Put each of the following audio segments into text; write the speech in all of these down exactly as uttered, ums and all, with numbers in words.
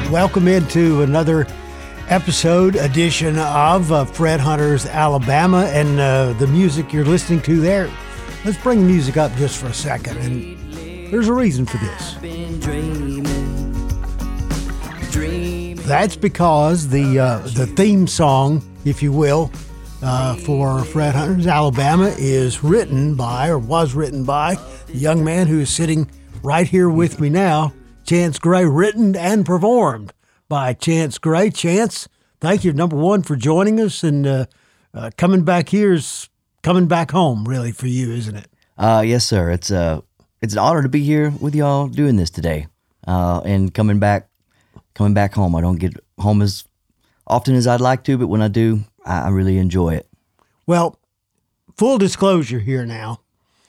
welcome into another episode, edition of uh, Fred Hunter's Alabama, and uh, the music you're listening to there. Let's bring music up just for a second, and there's a reason for this. That's because the uh, the theme song, if you will, uh, for Fred Hunter's Alabama is written by, or was written by, the young man who is sitting right here with me now, Chance Gray, written and performed by Chance Gray. Chance, thank you, number one, for joining us, and uh, uh, coming back here is coming back home, really, for you, isn't it? Uh, yes, sir. It's uh, it's an honor to be here with y'all doing this today, uh, and coming back, coming back home. I don't get home as often as I'd like to, but when I do, I, I really enjoy it. Well, full disclosure here now.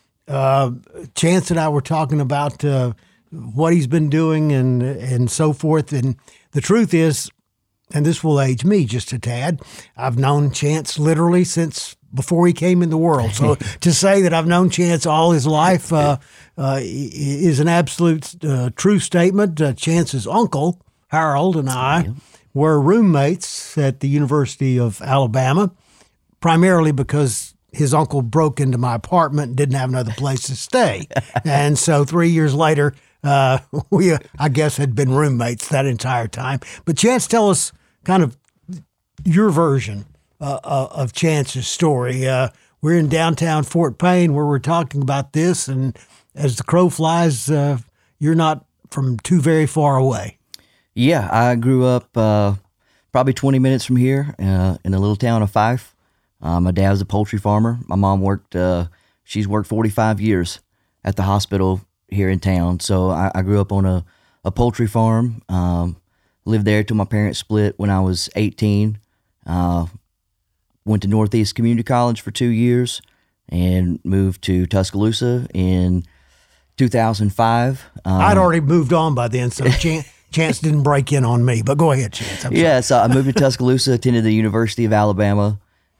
Uh, Chance and I were talking about uh, what he's been doing and and so forth, and the truth is, and this will age me just a tad, I've known Chance literally since before he came in the world. So to say that I've known Chance all his life uh, uh, is an absolute uh, true statement. Uh, Chance's uncle, Harold, and I yeah. were roommates at the University of Alabama, primarily because his uncle broke into my apartment and didn't have another place to stay. And so three years later, uh, we, uh, I guess, had been roommates that entire time. But Chance, tell us kind of your version uh, uh, of Chance's story. Uh, we're in downtown Fort Payne where we're talking about this, and as the crow flies, uh, you're not from too very far away. Yeah, I grew up uh, probably twenty minutes from here uh, in the little town of Fife. Uh, my dad was a poultry farmer. My mom worked, uh, she's worked forty-five years at the hospital here in town. So I, I grew up on a, a poultry farm, um, lived there till my parents split when I was eighteen. Uh, went to Northeast Community College for two years and moved to Tuscaloosa in two thousand five. Um, I'd already moved on by then, so Chance, Chance didn't break in on me. But go ahead, Chance. I'm yeah, sorry. So I moved to Tuscaloosa, attended the University of Alabama.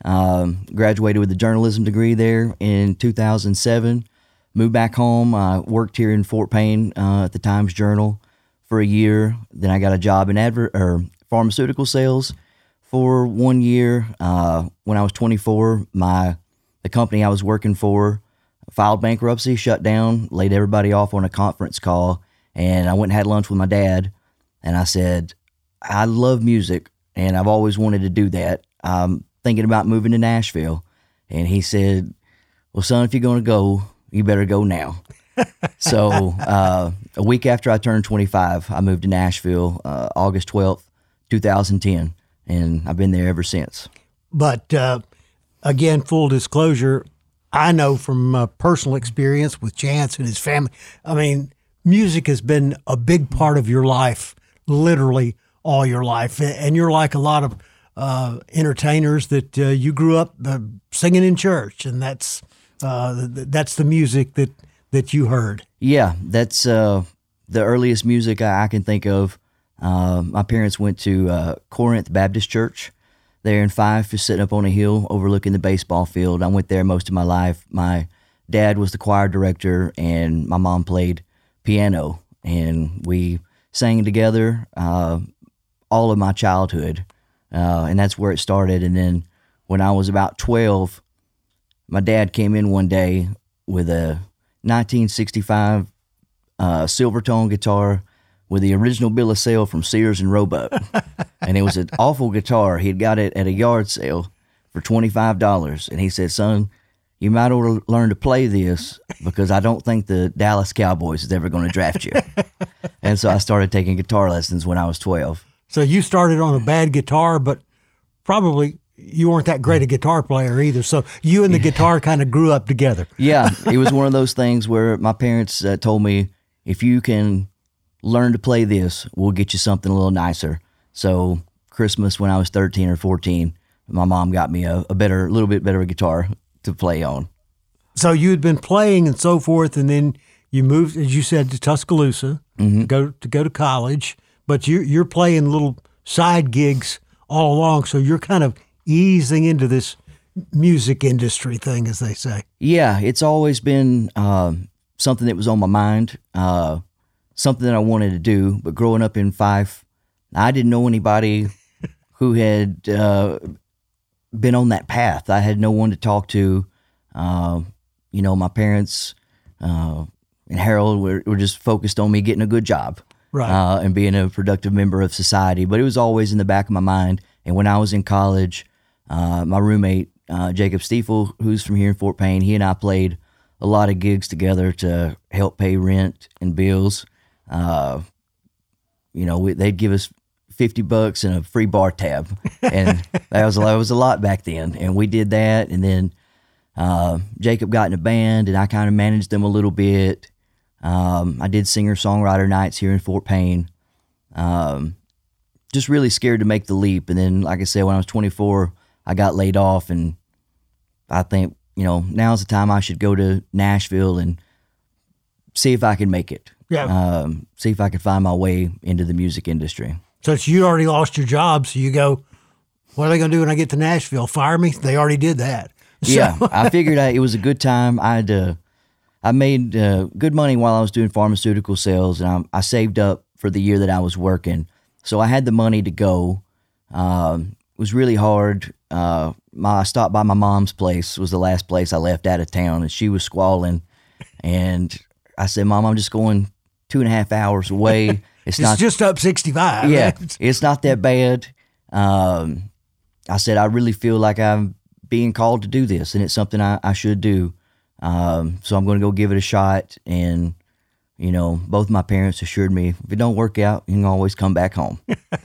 Um, graduated with a journalism degree there in two thousand seven, moved back home. I worked here in Fort Payne uh, at the Times Journal for a year. Then I got a job in adver- or pharmaceutical sales for one year. Uh, when I was twenty-four, my the company I was working for filed bankruptcy, shut down, laid everybody off on a conference call, and I went and had lunch with my dad, and I said, I love music, and I've always wanted to do that. Um, thinking about moving to Nashville. And he said, well, son, if you're going to go, you better go now. So uh, a week after I turned twenty-five, I moved to Nashville, uh, August twelfth, two thousand ten. And I've been there ever since. But uh, again, full disclosure, I know from uh, personal experience with Chance and his family, I mean, music has been a big part of your life, literally all your life. And you're like a lot of Uh, entertainers that uh, you grew up uh, singing in church, and that's uh, th- that's the music that, that you heard. Yeah, that's uh, the earliest music I, I can think of. Uh, my parents went to uh, Corinth Baptist Church there in Fife, just sitting up on a hill overlooking the baseball field. I went there most of my life. My dad was the choir director, and my mom played piano, and we sang together uh, all of my childhood. Uh, and that's where it started. And then when I was about twelve, my dad came in one day with a nineteen sixty-five uh, Silvertone guitar with the original bill of sale from Sears and Roebuck. And it was an awful guitar. He'd got it at a yard sale for twenty-five dollars. And he said, son, you might ought to learn to play this because I don't think the Dallas Cowboys is ever going to draft you. And so I started taking guitar lessons when I was twelve. So you started on a bad guitar, but probably you weren't that great a guitar player either. So you and the guitar kind of grew up together. Yeah, it was one of those things where my parents uh, told me, if you can learn to play this, we'll get you something a little nicer. So Christmas when I was thirteen or fourteen, my mom got me a, a better, a little bit better guitar to play on. So you had been playing and so forth, and then you moved, as you said, to Tuscaloosa mm-hmm. to go to go to college. But you, you're playing little side gigs all along, so you're kind of easing into this music industry thing, as they say. Yeah, it's always been um, something that was on my mind, uh, something that I wanted to do. But growing up in Fife, I didn't know anybody who had uh, been on that path. I had no one to talk to. Uh, you know, my parents uh, and Harold were, were just focused on me getting a good job, right, uh, and being a productive member of society. But it was always in the back of my mind. And when I was in college, uh, my roommate, uh, Jacob Stiefel, who's from here in Fort Payne, he and I played a lot of gigs together to help pay rent and bills. Uh, you know, we, they'd give us fifty bucks and a free bar tab. And that was, that was a lot back then. And we did that. And then uh, Jacob got in a band, and I kind of managed them a little bit. Um, I did singer-songwriter nights here in Fort Payne. Um, just really scared to make the leap. And then, like I said, when I was twenty-four, I got laid off, and I think, you know, now's the time I should go to Nashville and see if I can make it. Yeah. Um, see if I can find my way into the music industry. So it's, you already lost your job, so you go, what are they going to do when I get to Nashville? Fire me? They already did that. So. Yeah, I figured I, it was a good time. I'd uh, I made uh, good money while I was doing pharmaceutical sales, and I, I saved up for the year that I was working. So I had the money to go. Um, it was really hard. Uh, my, I stopped by my mom's place. It was the last place I left out of town, and she was squalling. And I said, Mom, I'm just going two and a half hours away. It's, it's not just up sixty-five. Yeah, it's not that bad. Um, I said, I really feel like I'm being called to do this, and it's something I, I should do. Um, so I'm going to go give it a shot. And, you know, both my parents assured me, if it don't work out, you can always come back home.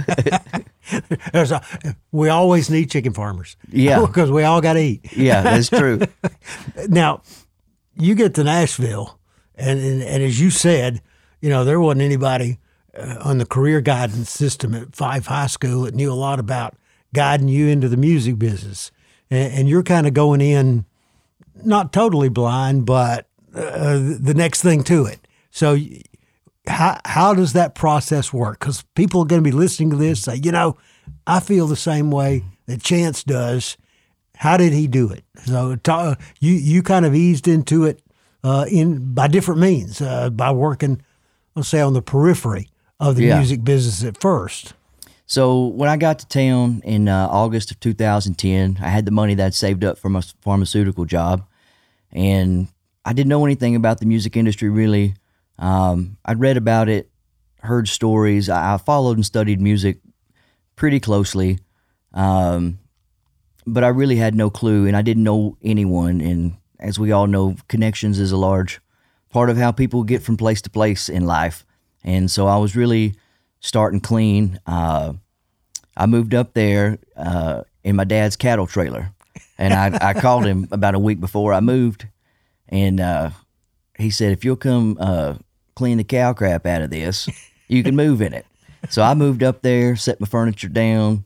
There's a, we always need chicken farmers. Yeah. Because we all got to eat. Yeah, that's true. Now, you get to Nashville, and, and, and as you said, you know, there wasn't anybody uh, on the career guidance system at Fife High School that knew a lot about guiding you into the music business. And, and you're kind of going in, not totally blind, but uh, the next thing to it. So how how does that process work? Because people are going to be listening to this, say, you know, I feel the same way that Chance does. How did he do it? So ta- you you kind of eased into it uh, in by different means, uh, by working, let's say, on the periphery of the Yeah. music business at first. So when I got to town in uh, August of two thousand ten, I had the money that I'd saved up from a pharmaceutical job, and I didn't know anything about the music industry really. Um, I'd read about it, heard stories. I, I followed and studied music pretty closely, um, but I really had no clue, and I didn't know anyone. And as we all know, connections is a large part of how people get from place to place in life. And so I was really starting clean. Uh, I moved up there uh, in my dad's cattle trailer, and I, I called him about a week before I moved, and uh, he said, if you'll come uh, clean the cow crap out of this, you can move in it. So I moved up there, set my furniture down,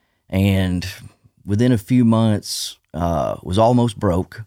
and within a few months, uh, was almost broke.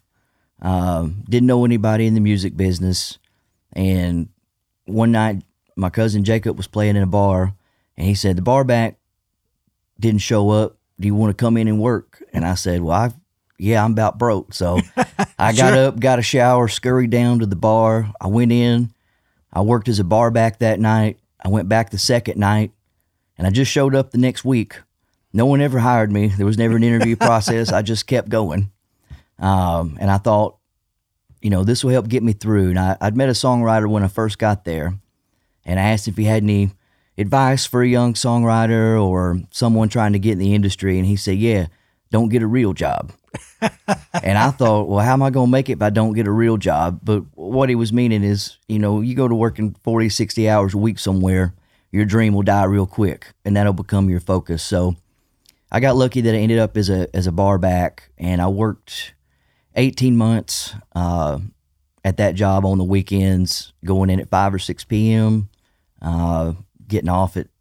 Um, didn't know anybody in the music business. And one night, my cousin Jacob was playing in a bar, and he said, the bar back didn't show up. Do you want to come in and work? And I said, well, I, yeah, I'm about broke. So I got Sure. up, got a shower, scurried down to the bar. I went in. I worked as a bar back that night. I went back the second night, and I just showed up the next week. No one ever hired me. There was never an interview process. I just kept going. Um, and I thought, you know, this will help get me through. And I, I'd met a songwriter when I first got there, and I asked if he had any advice for a young songwriter or someone trying to get in the industry. And he said, yeah, don't get a real job. And I thought, well, how am I going to make it if I don't get a real job? But what he was meaning is, you know, you go to working forty, sixty hours a week somewhere, your dream will die real quick, and that'll become your focus. So I got lucky that I ended up as a as a bar back, and I worked eighteen months uh, at that job on the weekends, going in at five or six p.m., uh, getting off at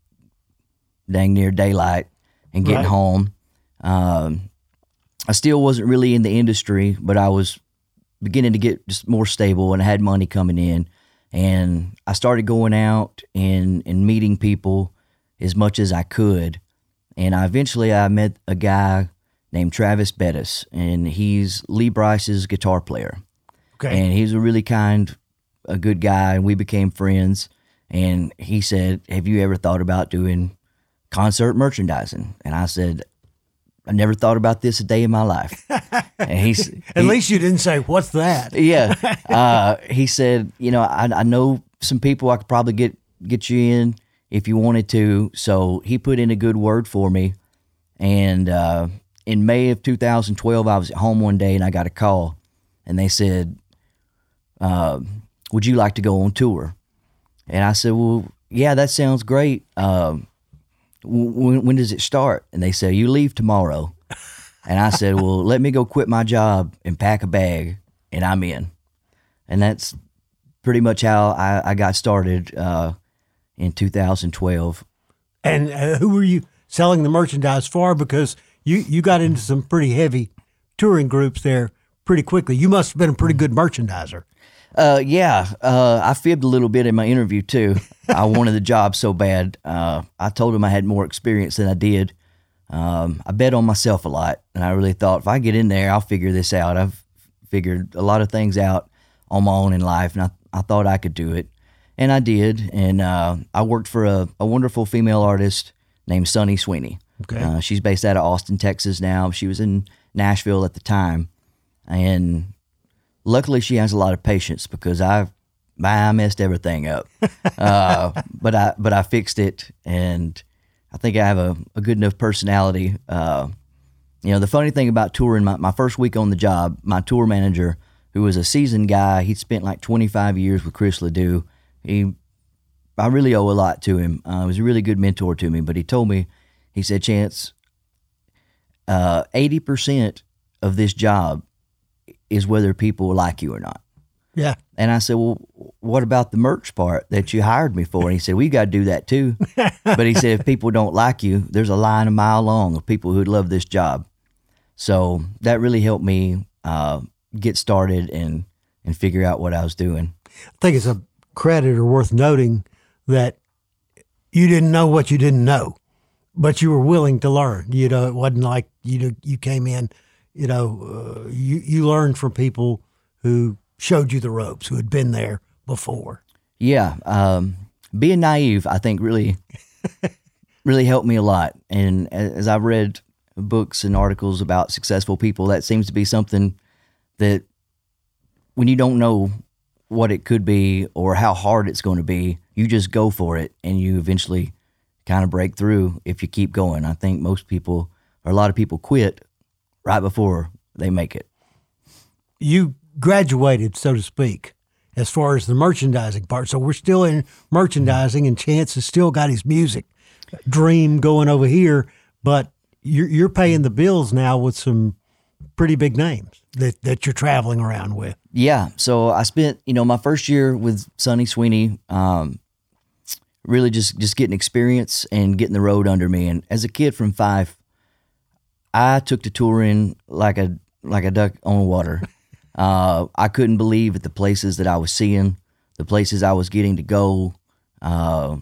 dang near daylight and getting Right. home. Um, I still wasn't really in the industry, but I was beginning to get just more stable, and I had money coming in. And I started going out and, and meeting people as much as I could. And I eventually I met a guy named Travis Bettis, and he's Lee Bryce's guitar player. Okay. And he's a really kind, a good guy, and we became friends. And he said, have you ever thought about doing concert merchandising. And I said, I never thought about this a day in my life. And he's At he, least you didn't say, what's that? yeah. Uh, he said, you know, I, I know some people I could probably get, get you in if you wanted to. So he put in a good word for me. And uh, in May of two thousand twelve, I was at home one day and I got a call and they said, uh, would you like to go on tour? And I said, well, yeah, that sounds great. Um, when, when does it start? And they said, you leave tomorrow. And I said, well, let me go quit my job and pack a bag, and I'm in. And that's pretty much how I, I got started uh, in two thousand twelve. And uh, who were you selling the merchandise for? Because you, you got into some pretty heavy touring groups there pretty quickly. You must have been a pretty good merchandiser. Uh, yeah, uh, I fibbed a little bit in my interview too. I wanted the job so bad. Uh, I told him I had more experience than I did. Um, I bet on myself a lot, and I really thought if I get in there, I'll figure this out. I've figured a lot of things out on my own in life, and I, I thought I could do it, and I did. And uh, I worked for a, a wonderful female artist named Sunny Sweeney. Okay. Uh, she's based out of Austin, Texas now. She was in Nashville at the time, and luckily, she has a lot of patience because I, I messed everything up, uh, but I but I fixed it, and I think I have a, a good enough personality. Uh, you know, the funny thing about touring, my, my first week on the job, my tour manager, who was a seasoned guy, he'd spent like twenty-five years with Chris Ledoux. He, I really owe a lot to him. Uh, he was a really good mentor to me, but he told me, he said, Chance, uh, eighty percent of this job is whether people like you or not. Yeah. And I said, well, what about the merch part that you hired me for? And he said, we got to do that too. But he said, if people don't like you, there's a line a mile long of people who'd love this job. So that really helped me uh, get started and, and figure out what I was doing. I think it's a credit or worth noting that you didn't know what you didn't know, but you were willing to learn. You know, it wasn't like you you came in, you know, uh, you, you learned from people who showed you the ropes, who had been there before. Yeah. Um, being naive, I think, really, really helped me a lot. And as I've read books and articles about successful people, that seems to be something that when you don't know what it could be or how hard it's going to be, you just go for it and you eventually kind of break through if you keep going. I think most people, or a lot of people, quit right before they make it. You graduated, so to speak, as far as the merchandising part. So we're still in merchandising, and Chance has still got his music dream going over here, but you're, you're paying the bills now with some pretty big names that, that you're traveling around with. Yeah. So I spent, you know, my first year with Sunny Sweeney, um, really just, just getting experience and getting the road under me. And as a kid from Fife, I took to touring like a, like a duck on water. Uh, I couldn't believe at the places that I was seeing, the places I was getting to go. Uh,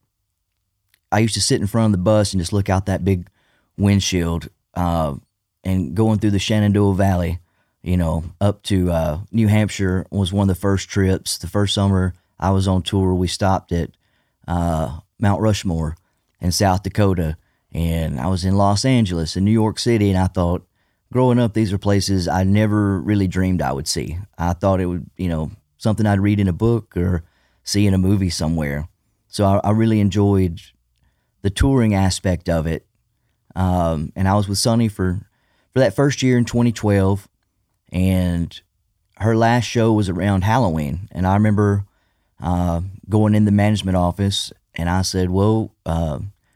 I used to sit in front of the bus and just look out that big windshield, uh, and going through the Shenandoah Valley, you know, up to uh, New Hampshire was one of the first trips. The first summer I was on tour, we stopped at uh, Mount Rushmore in South Dakota, and I was in Los Angeles and New York City, and I thought, growing up, these are places I never really dreamed I would see. I thought it would, you know, something I'd read in a book or see in a movie somewhere. So I, I really enjoyed the touring aspect of it. Um, and I was with Sunny for, for that first year in twenty twelve, and her last show was around Halloween. And I remember uh, going in the management office, and I said, well, uh,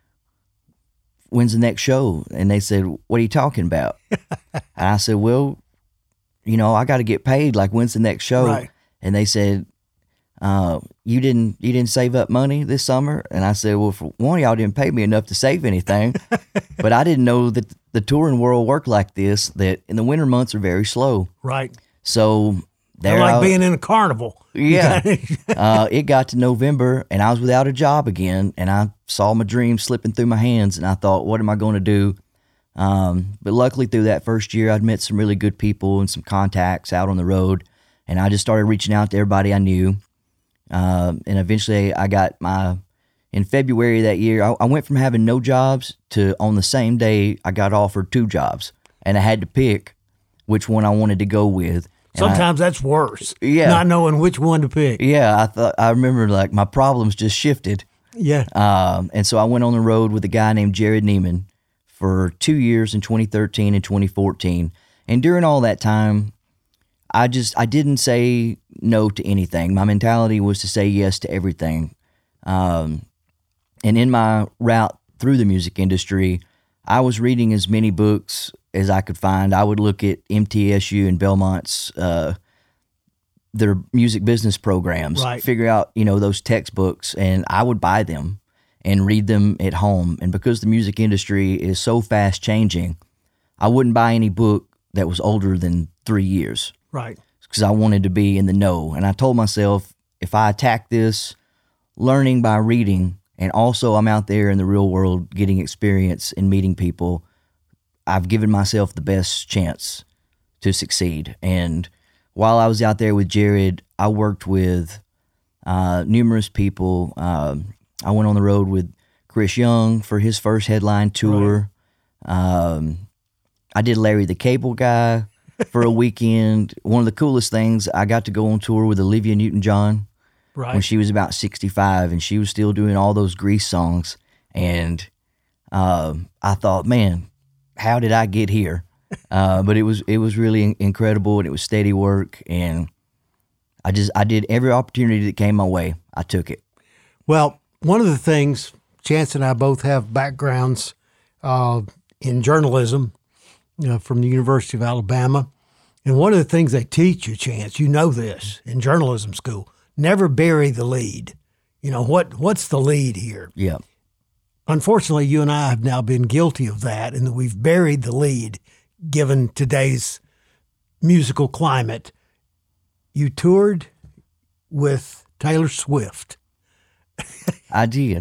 when's the next show? And they said, what are you talking about? And I said, well, you know, I got to get paid. Like, when's the next show? Right. And they said, uh, you didn't, you didn't save up money this summer? And I said, well, for one, y'all didn't pay me enough to save anything, but I didn't know that the touring world worked like this, that in the winter months are very slow. Right. So there, They're like I, being in a carnival. yeah, uh, it got to November and I was without a job again, and I saw my dream slipping through my hands, and I thought, what am I going to do? Um, but luckily through that first year, I'd met some really good people and some contacts out on the road, and I just started reaching out to everybody I knew. Uh, and eventually I got my in February of that year, I, I went from having no jobs to on the same day I got offered two jobs, and I had to pick which one I wanted to go with. And Sometimes I, that's worse. Yeah. Not knowing which one to pick. Yeah, I thought I remember like my problems just shifted. Yeah. Um, and so I went on the road with a guy named Jared Neiman for two years in twenty thirteen and twenty fourteen. And during all that time, I just I didn't say no to anything. My mentality was to say yes to everything. Um, and in my route through the music industry, I was reading as many books as I could find. I would look at M T S U and Belmont's uh, their music business programs, right. figure out you know those textbooks, and I would buy them and read them at home. And because the music industry is so fast changing, I wouldn't buy any book that was older than three years. Right. Because I wanted to be in the know. And I told myself, if I attack this learning by reading, and also I'm out there in the real world getting experience and meeting people, I've given myself the best chance to succeed. And while I was out there with Jared, I worked with uh, numerous people. Um, I went on the road with Chris Young for his first headline tour. Right. Um, I did Larry the Cable Guy for a weekend. One of the coolest things, I got to go on tour with Olivia Newton-John right. when she was about sixty-five, and she was still doing all those Grease songs. And um, I thought, man, how did I get here? Uh, but it was it was really incredible, and it was steady work. And I just I did every opportunity that came my way. I took it. Well, one of the things, Chance and I both have backgrounds uh, in journalism. You know, from the University of Alabama. And one of the things they teach you, Chance, you know this in journalism school, never bury the lead. You know, what what's the lead here? Yeah. Unfortunately, you and I have now been guilty of that, and that we've buried the lead given today's musical climate. You toured with Taylor Swift. I did.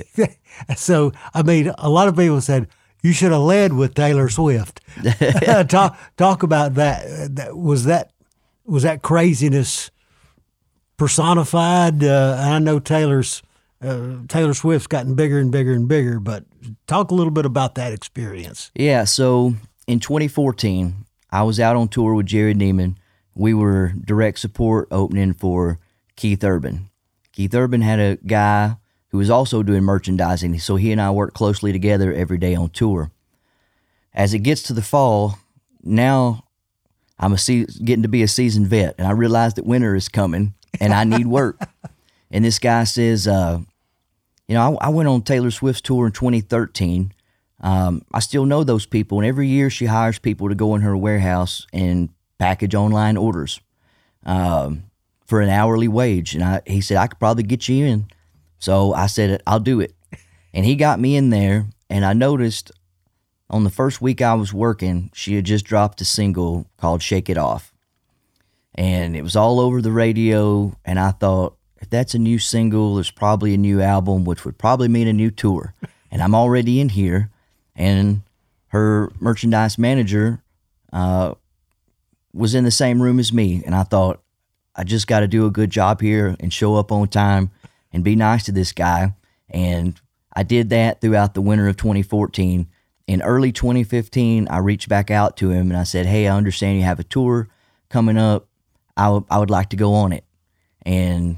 So, I mean, a lot of people said, you should have led with Taylor Swift. talk talk about that. that. Was that was that craziness personified? Uh, I know Taylor's uh, Taylor Swift's gotten bigger and bigger and bigger, but talk a little bit about that experience. Yeah. So in twenty fourteen, I was out on tour with Jared Neiman. We were direct support opening for Keith Urban. Keith Urban had a guy who was also doing merchandising, so he and I worked closely together every day on tour. As it gets to the fall, now I'm a se- getting to be a seasoned vet, and I realize that winter is coming, and I need work. And this guy says, uh, you know, I, I went on Taylor Swift's tour in twenty thirteen. Um, I still know those people, and every year she hires people to go in her warehouse and package online orders um, for an hourly wage. And I, he said, I could probably get you in. So I said, I'll do it. And he got me in there, and I noticed on the first week I was working, she had just dropped a single called Shake It Off. And it was all over the radio, and I thought, if that's a new single, there's probably a new album, which would probably mean a new tour. And I'm already in here, and her merchandise manager uh, was in the same room as me. And I thought, I just got to do a good job here and show up on time and be nice to this guy. And I did that throughout the winter of twenty fourteen. In early twenty fifteen, I reached back out to him and I said, hey, I understand you have a tour coming up. I, w- I would like to go on it. And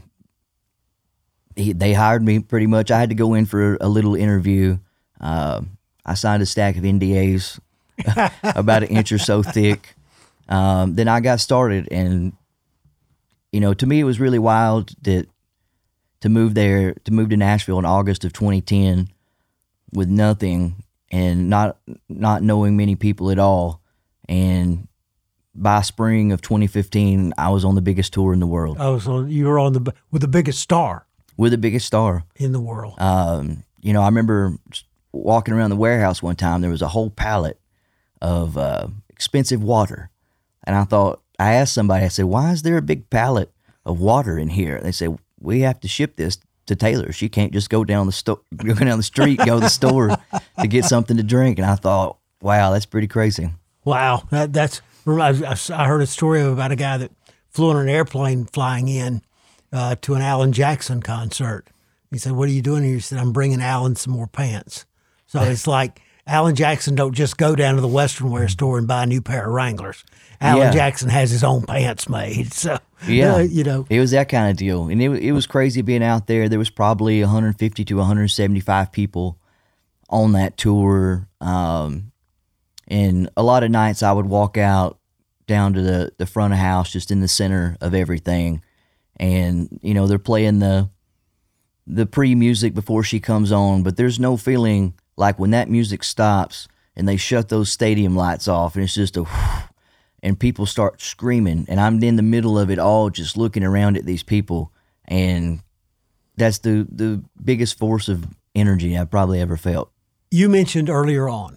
he, they hired me pretty much. I had to go in for a little interview. Uh, I signed a stack of N D As about an inch or so thick. Um, then I got started. And, you know, to me, it was really wild that to move there, to move to Nashville in August of twenty ten with nothing and not not knowing many people at all. And by spring of twenty fifteen, I was on the biggest tour in the world. Oh, so you were on the with the biggest star with the biggest star in the world. Um, you know, I remember walking around the warehouse one time. There was a whole pallet of uh, expensive water, and I thought, I asked somebody, I said, "Why is there a big pallet of water in here?" They said, "We have to ship this to Taylor. She can't just go down the sto- go down the street, go to the store to get something to drink." And I thought, wow, that's pretty crazy. Wow, that, that's. I heard a story about a guy that flew on an airplane flying in uh, to an Alan Jackson concert. He said, "What are you doing here?" He said, "I'm bringing Alan some more pants." So it's like Alan Jackson don't just go down to the Western wear store and buy a new pair of Wranglers. Alan Yeah. Jackson has his own pants made. So, Yeah, uh, you know. it was that kind of deal, and it it was crazy being out there. There was probably one hundred fifty to one hundred seventy-five people on that tour, um, and a lot of nights I would walk out down to the the front of house, just in the center of everything, and you know they're playing the the pre-music before she comes on, but there's no feeling like when that music stops and they shut those stadium lights off, and it's just a whew, and people start screaming, and I'm in the middle of it all just looking around at these people, and that's the, the biggest force of energy I've probably ever felt. You mentioned earlier on,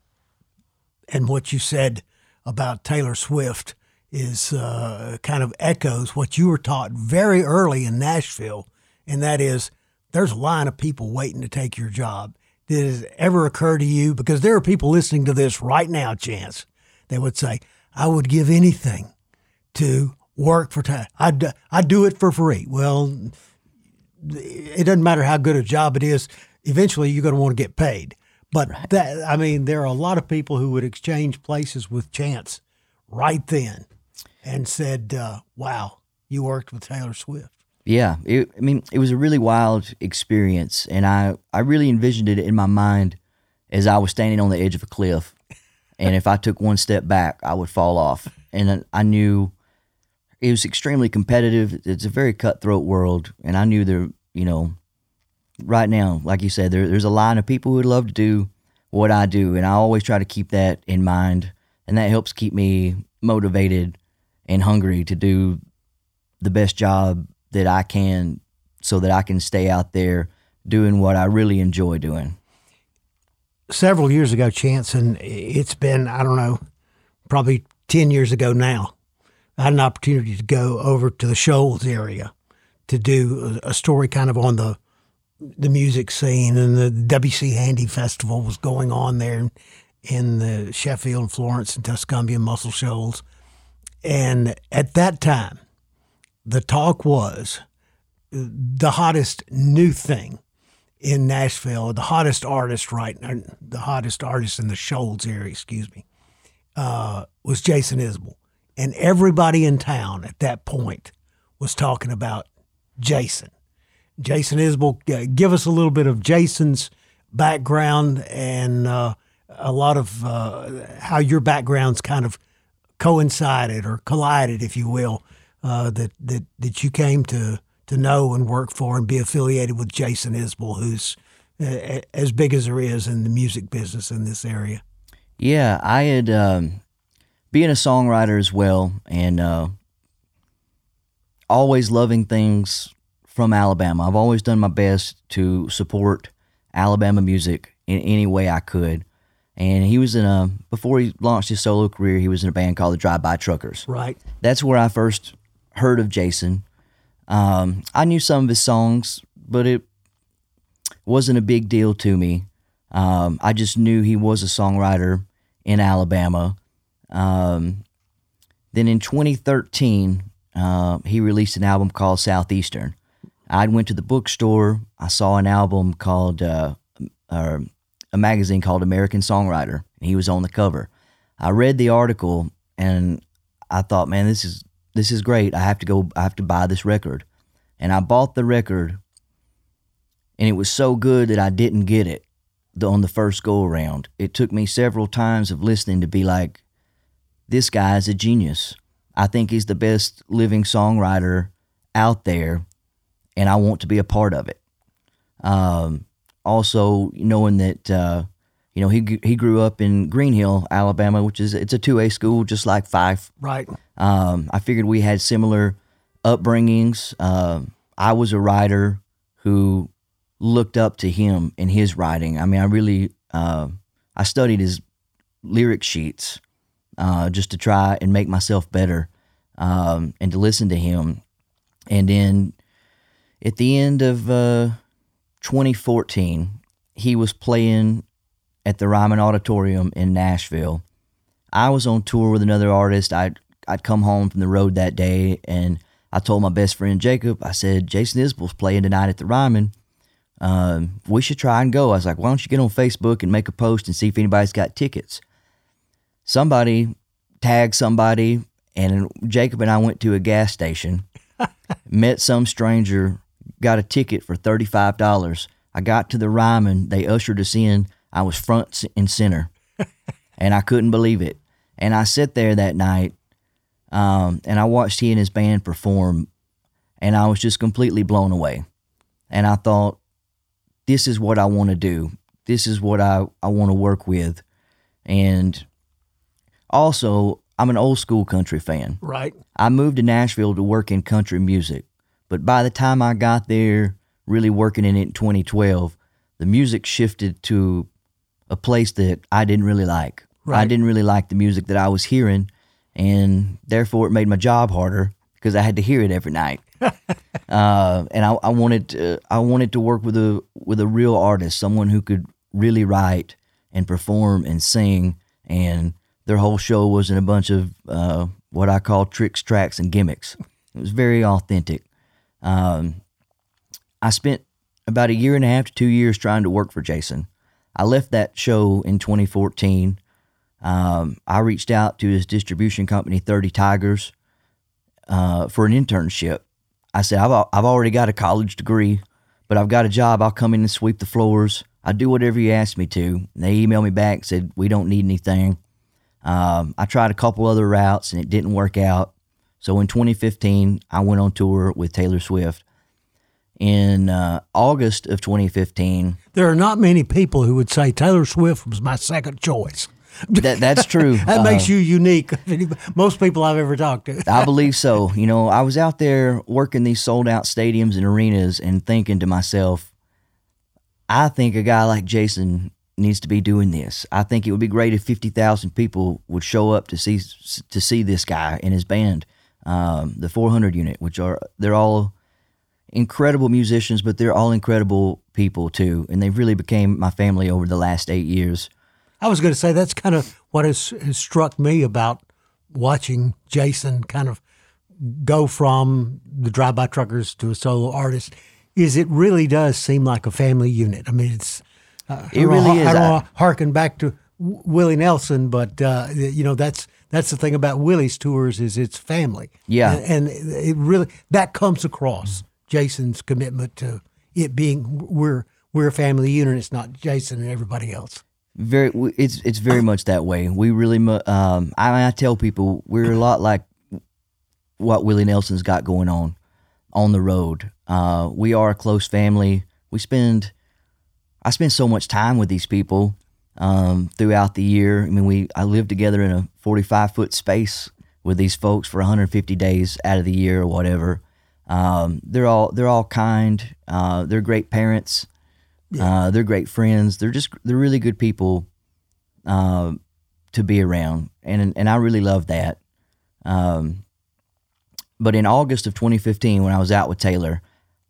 and what you said about Taylor Swift is uh, kind of echoes what you were taught very early in Nashville, and that is there's a line of people waiting to take your job. Did it ever occur to you, because there are people listening to this right now, Chance, that would say, I would give anything to work for Taylor. I'd, I'd do it for free. Well, it doesn't matter how good a job it is. Eventually, you're going to want to get paid. But right. that, I mean, there are a lot of people who would exchange places with Chance right then and said, uh, wow, you worked with Taylor Swift. Yeah, it, I mean, it was a really wild experience, and I, I really envisioned it in my mind as I was standing on the edge of a cliff, and if I took one step back, I would fall off. And I knew it was extremely competitive. It's a very cutthroat world, and I knew there, you know, right now, like you said, there, there's a line of people who would love to do what I do, and I always try to keep that in mind, and that helps keep me motivated and hungry to do the best job that I can so that I can stay out there doing what I really enjoy doing. Several years ago, Chance, and it's been, I don't know, probably ten years ago now, I had an opportunity to go over to the Shoals area to do a story kind of on the the music scene, and the W C Handy Festival was going on there in the Sheffield, Florence, and Tuscumbia and Muscle Shoals. And at that time, the talk was the hottest new thing in Nashville, the hottest artist right now, the hottest artist in the Shoals area, excuse me, uh, was Jason Isbell. And everybody in town at that point was talking about Jason. Jason Isbell, uh, give us a little bit of Jason's background and uh, a lot of uh, how your backgrounds kind of coincided or collided, if you will, uh, that, that that you came to to know and work for and be affiliated with Jason Isbell, who's uh, as big as there is in the music business in this area. Yeah, I had, um, being a songwriter as well, and uh, always loving things from Alabama. I've always done my best to support Alabama music in any way I could. And he was in a, before he launched his solo career, he was in a band called the Drive-By Truckers. Right. That's where I first heard of Jason. Um, I knew some of his songs, but it wasn't a big deal to me. Um, I just knew he was a songwriter in Alabama. Um, then in twenty thirteen, uh, he released an album called Southeastern. I went to the bookstore. I saw an album called, uh, uh, a magazine called American Songwriter, and he was on the cover. I read the article, and I thought, man, this is this is great. I have to go. I have to buy this record, and I bought the record, and it was so good that I didn't get it on the first go around. It took me several times of listening to be like, this guy is a genius. I think he's the best living songwriter out there, and I want to be a part of it. Um, also, knowing that, uh, you know, he he grew up in Green Hill, Alabama, which is, it's a two A school, just like Fife. Right. Um, I figured we had similar upbringings. Uh, I was a writer who looked up to him in his writing. I mean, I really, uh, I studied his lyric sheets uh, just to try and make myself better um, and to listen to him. And then at the end of uh, twenty fourteen, he was playing at the Ryman Auditorium in Nashville. I was on tour with another artist. I'd, I'd come home from the road that day, and I told my best friend Jacob, I said, Jason Isbell's playing tonight at the Ryman. Um, we should try and go. I was like, why don't you get on Facebook and make a post and see if anybody's got tickets? Somebody tagged somebody, and Jacob and I went to a gas station, met some stranger, got a ticket for thirty-five dollars. I got to the Ryman. They ushered us in. I was front and center, and I couldn't believe it. And I sat there that night, um, and I watched he and his band perform, and I was just completely blown away. And I thought, this is what I want to do. This is what I, I want to work with. And also, I'm an old school country fan. Right. I moved to Nashville to work in country music. But by the time I got there, really working in it in twenty twelve, the music shifted to a place that I didn't really like. Right. I didn't really like the music that I was hearing, and therefore it made my job harder because I had to hear it every night. uh, and I, I wanted to, I wanted to work with a with a real artist, someone who could really write and perform and sing, and their whole show wasn't a bunch of uh, what I call tricks, tracks, and gimmicks. It was very authentic. Um, I spent about a year and a half to two years trying to work for Jason. I left that show in twenty fourteen. Um, I reached out to his distribution company, thirty Tigers, uh, for an internship. I said, I've, I've already got a college degree, but I've got a job. I'll come in and sweep the floors. I'll do whatever you ask me to. And they emailed me back and said, we don't need anything. Um, I tried a couple other routes, and it didn't work out. So in twenty fifteen, I went on tour with Taylor Swift. In uh, August of twenty fifteen... There are not many people who would say Taylor Swift was my second choice. That, that's true. That uh, makes you unique. Most people I've ever talked to. I believe so. You know, I was out there working these sold-out stadiums and arenas and thinking to myself, I think a guy like Jason needs to be doing this. I think it would be great if fifty thousand people would show up to see to see this guy and his band, um, the four hundred Unit, which are, they're all incredible musicians, but they're all incredible people too, and they've really became my family over the last eight years. I was going to say that's kind of what has, has struck me about watching Jason kind of go from the Drive-By Truckers to a solo artist, is it really does seem like a family unit. I mean, it's uh, it really I, is. I don't want to harken back to Willie Nelson, but uh, you know that's that's the thing about Willie's tours is it's family. Yeah, and, and it really that comes across. Jason's commitment to it being we're we're a family unit. It's not Jason and everybody else. Very, it's it's very much that way. We really, um, I, I tell people we're a lot like what Willie Nelson's got going on on the road. Uh, we are a close family. We spend, I spend so much time with these people um, throughout the year. I mean, we I live together in a forty-five foot space with these folks for one hundred fifty days out of the year or whatever. Um, they're all they're all kind. Uh, they're great parents. Yeah. Uh, they're great friends. They're just they're really good people uh, to be around, and and I really love that. Um, but in August of twenty fifteen, when I was out with Taylor,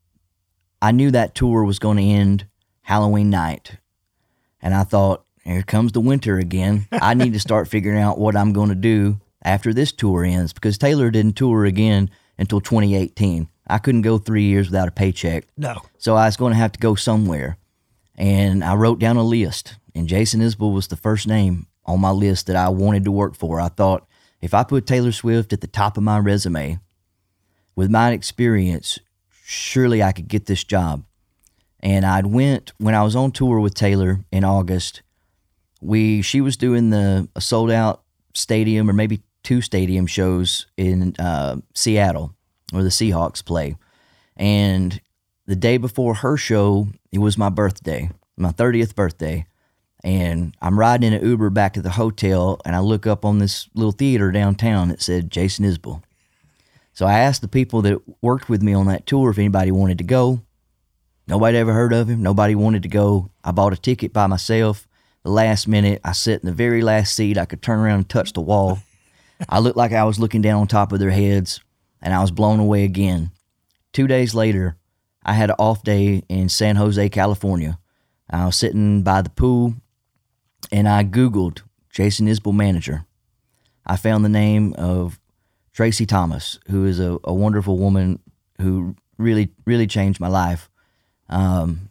I knew that tour was going to end Halloween night, and I thought, here comes the winter again. I need to start figuring out what I'm going to do after this tour ends, because Taylor didn't tour again until twenty eighteen. I couldn't go three years without a paycheck. No. So I was going to have to go somewhere. And I wrote down a list, and Jason Isbell was the first name on my list that I wanted to work for. I thought, if I put Taylor Swift at the top of my resume, with my experience, surely I could get this job. And I'd went, when I was on tour with Taylor in August, we she was doing the a sold-out stadium, or maybe two stadium shows in uh, Seattle, where the Seahawks play. And the day before her show, it was my birthday, my thirtieth birthday. And I'm riding in an Uber back to the hotel, and I look up on this little theater downtown that said Jason Isbell. So I asked the people that worked with me on that tour if anybody wanted to go. Nobody ever heard of him. Nobody wanted to go. I bought a ticket by myself. The last minute, I sat in the very last seat. I could turn around and touch the wall. I looked like I was looking down on top of their heads, and I was blown away again. Two days later, I had an off day in San Jose, California. I was sitting by the pool, and I Googled Jason Isbell manager. I found the name of Tracy Thomas, who is a, a wonderful woman who really, really changed my life. Um,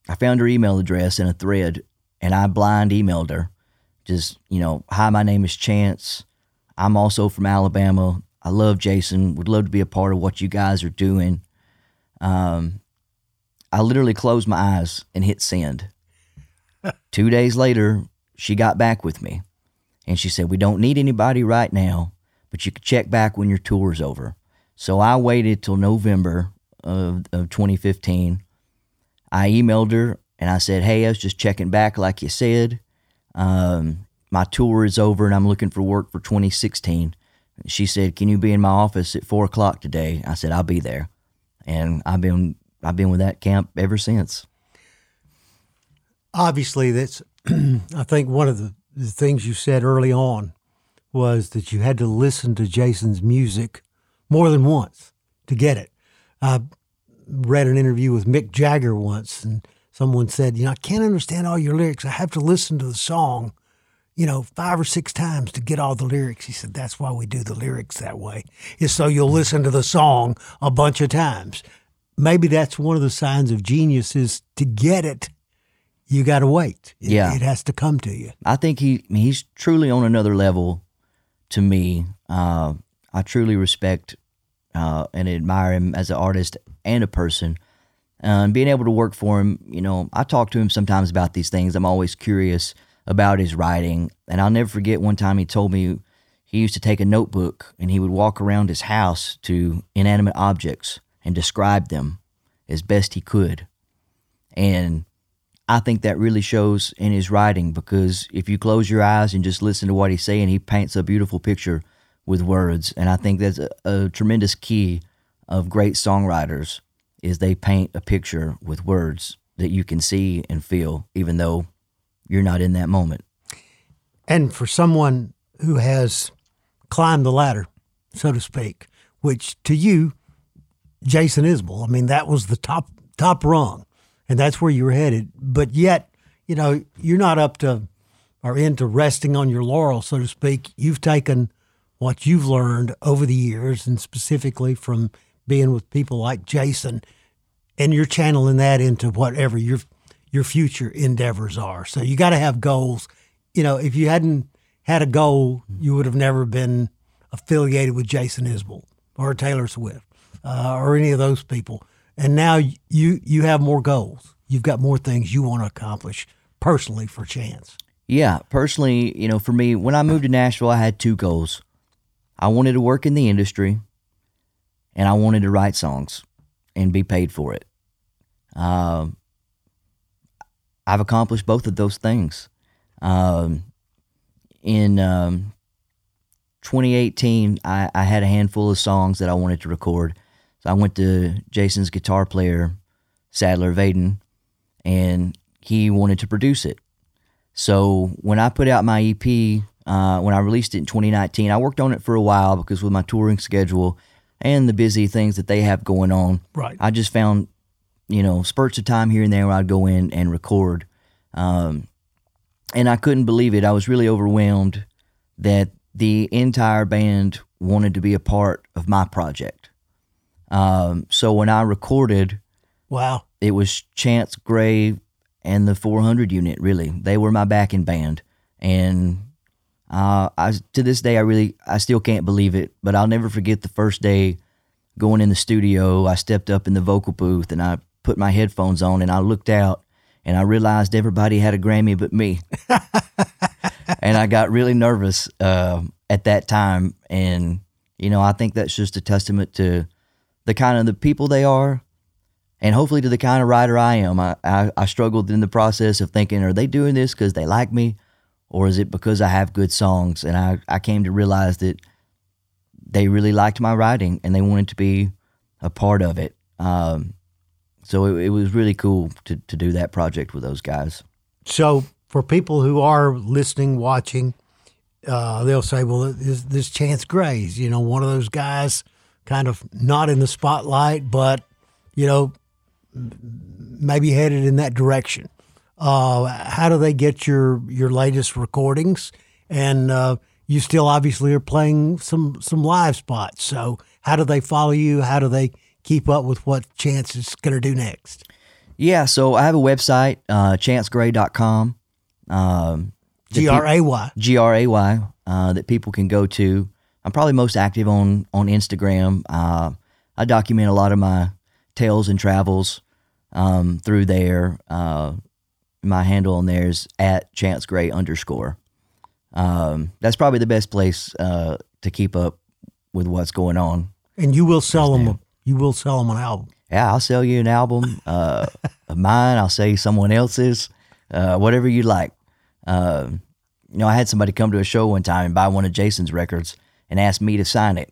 I found her email address in a thread, and I blind emailed her. Just, you know, hi, my name is Chance. I'm also from Alabama. I love Jason. Would love to be a part of what you guys are doing. Um, I literally closed my eyes and hit send. Two days later, she got back with me, and she said, we don't need anybody right now, but you can check back when your tour's over. So I waited till November of, of twenty fifteen. I emailed her, and I said, hey, I was just checking back like you said. Um, my tour is over, and I'm looking for work for twenty sixteen. She said, can you be in my office at four o'clock today? I said, I'll be there. And I've been I've been with that camp ever since. Obviously, that's I think one of the, the things you said early on was that you had to listen to Jason's music more than once to get it. I read an interview with Mick Jagger once, and someone said, you know, I can't understand all your lyrics. I have to listen to the song, you know, five or six times to get all the lyrics. He said, that's why we do the lyrics that way, is so you'll listen to the song a bunch of times. Maybe that's one of the signs of genius is to get it, you got to wait. It, yeah. It has to come to you. I think he I mean, he's truly on another level to me. Uh, I truly respect uh, and admire him as an artist and a person. Uh, and being able to work for him, you know, I talk to him sometimes about these things. I'm always curious about his writing. And I'll never forget one time he told me he used to take a notebook and he would walk around his house to inanimate objects and describe them as best he could. And I think that really shows in his writing, because if you close your eyes and just listen to what he's saying, he paints a beautiful picture with words. And I think that's a, a tremendous key of great songwriters, is they paint a picture with words that you can see and feel, even though you're not in that moment. And for someone who has climbed the ladder, so to speak, which to you, Jason Isbell, I mean, that was the top top rung, and that's where you were headed. But yet, you know, you're not up to or into resting on your laurels, so to speak. You've taken what you've learned over the years, and specifically from being with people like Jason, and you're channeling that into whatever your your future endeavors are. So you got to have goals. You know, if you hadn't had a goal, you would have never been affiliated with Jason Isbell or Taylor Swift uh, or any of those people. And now you you have more goals. You've got more things you want to accomplish personally for Chance. Yeah, personally, you know, for me, when I moved to Nashville, I had two goals. I wanted to work in the industry, and I wanted to write songs and be paid for it. Um, I've accomplished both of those things. Um, in um, twenty eighteen, I, I had a handful of songs that I wanted to record. So I went to Jason's guitar player, Sadler Vaden, and he wanted to produce it. So when I put out my E P, uh, when I released it in twenty nineteen, I worked on it for a while, because with my touring schedule and the busy things that they have going on, right, I just found, you know, spurts of time here and there where I'd go in and record. Um, and I couldn't believe it. I was really overwhelmed that the entire band wanted to be a part of my project. Um, so when I recorded, wow, it was Chance Gray and the four hundred unit, really. They were my backing band. And uh, I, to this day, I really, I still can't believe it, but I'll never forget the first day going in the studio. I stepped up in the vocal booth and I put my headphones on and I looked out and I realized everybody had a Grammy but me. And I got really nervous uh, at that time. And, you know, I think that's just a testament to the kind of the people they are, and hopefully to the kind of writer I am. I, I, I struggled in the process of thinking, are they doing this because they like me, or is it because I have good songs? And I, I came to realize that they really liked my writing and they wanted to be a part of it. Um, so it, it was really cool to, to do that project with those guys. So for people who are listening, watching, uh, they'll say, well, this, this Chance Gray's, you know, one of those guys kind of not in the spotlight, but, you know, maybe headed in that direction. Uh, how do they get your, your latest recordings? And uh, you still obviously are playing some, some live spots. So how do they follow you? How do they keep up with what Chance is going to do next? Yeah, so I have a website, uh, chance gray dot com. Um, G R A Y. G R A Y, uh, that people can go to. I'm probably most active on, on Instagram. Uh, I document a lot of my tales and travels um, through there. Uh, my handle on there is at chancegray underscore. Um, that's probably the best place uh, to keep up with what's going on. And you will sell them. You will sell them an album. Yeah, I'll sell you an album uh, of mine. I'll sell you someone else's, uh, whatever you like. Uh, you know, I had somebody come to a show one time and buy one of Jason's records and ask me to sign it.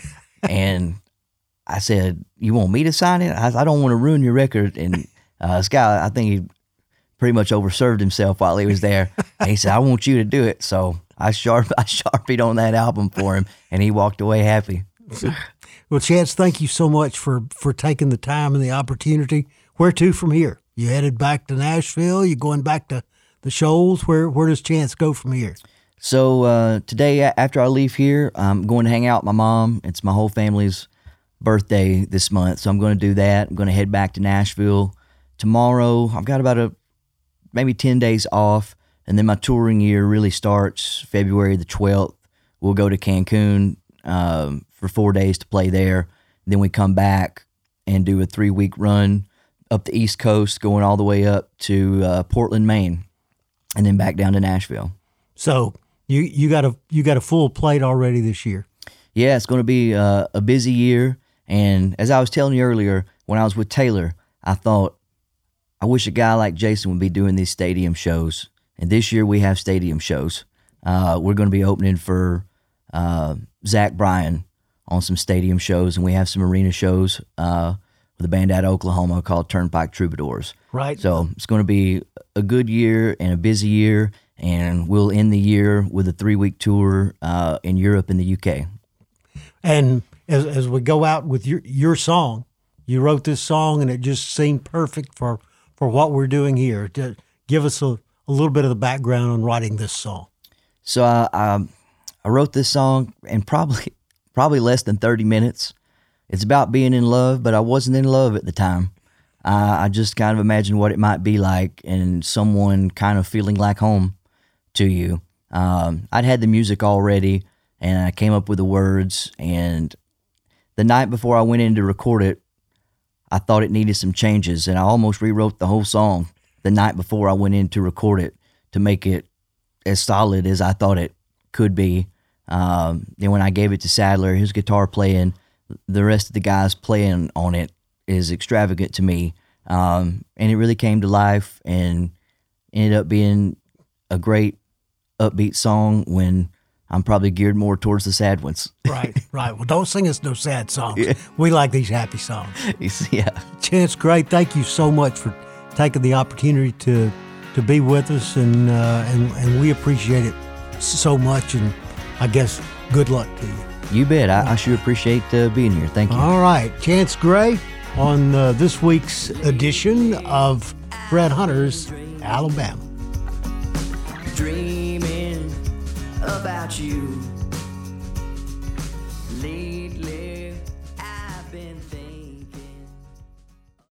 And I said, "You want me to sign it? I, I don't want to ruin your record." And uh, this guy, I think he pretty much overserved himself while he was there. And he said, "I want you to do it." So I sharp, I sharpied on that album for him, and he walked away happy. Well, Chance, thank you so much for, for taking the time and the opportunity. Where to from here? You headed back to Nashville? You going back to the Shoals? Where where does Chance go from here? So uh, today, after I leave here, I'm going to hang out with my mom. It's my whole family's birthday this month, so I'm going to do that. I'm going to head back to Nashville tomorrow. I've got about a maybe ten days off, and then my touring year really starts February the twelfth. We'll go to Cancun um, for four days to play there. Then we come back and do a three-week run up the East Coast, going all the way up to uh, Portland, Maine, and then back down to Nashville. So you you got a you got a full plate already this year. Yeah, it's going to be uh, a busy year. And as I was telling you earlier, when I was with Taylor, I thought, I wish a guy like Jason would be doing these stadium shows. And this year we have stadium shows. Uh, we're going to be opening for uh, Zach Bryan on some stadium shows, and we have some arena shows uh, with a band out of Oklahoma called Turnpike Troubadours. Right. So it's going to be a good year and a busy year, and we'll end the year with a three-week tour uh, in Europe and the U K. And as as we go out with your your song, you wrote this song, and it just seemed perfect for, for what we're doing here. To give us a, a little bit of the background on writing this song. So I, I, I wrote this song in probably probably less than thirty minutes. It's about being in love, but I wasn't in love at the time. Uh, I just kind of imagined what it might be like and someone kind of feeling like home to you. Um, I'd had the music already, and I came up with the words, and the night before I went in to record it, I thought it needed some changes, and I almost rewrote the whole song the night before I went in to record it to make it as solid as I thought it could be. Um, then when I gave it to Sadler, his guitar playing, the rest of the guys playing on it is extravagant to me. Um, and it really came to life and ended up being a great upbeat song when I'm probably geared more towards the sad ones. Right, right. Well, don't sing us no sad songs. Yeah. We like these happy songs. Yeah. Chance Gray, thank you so much for taking the opportunity to to be with us, and uh, and and we appreciate it so much. And I guess good luck to you. You bet. I, I sure appreciate uh, being here. Thank you. All right, Chance Gray on uh, this week's edition of Fred Hunter's Alabama. Dreaming about you. Leave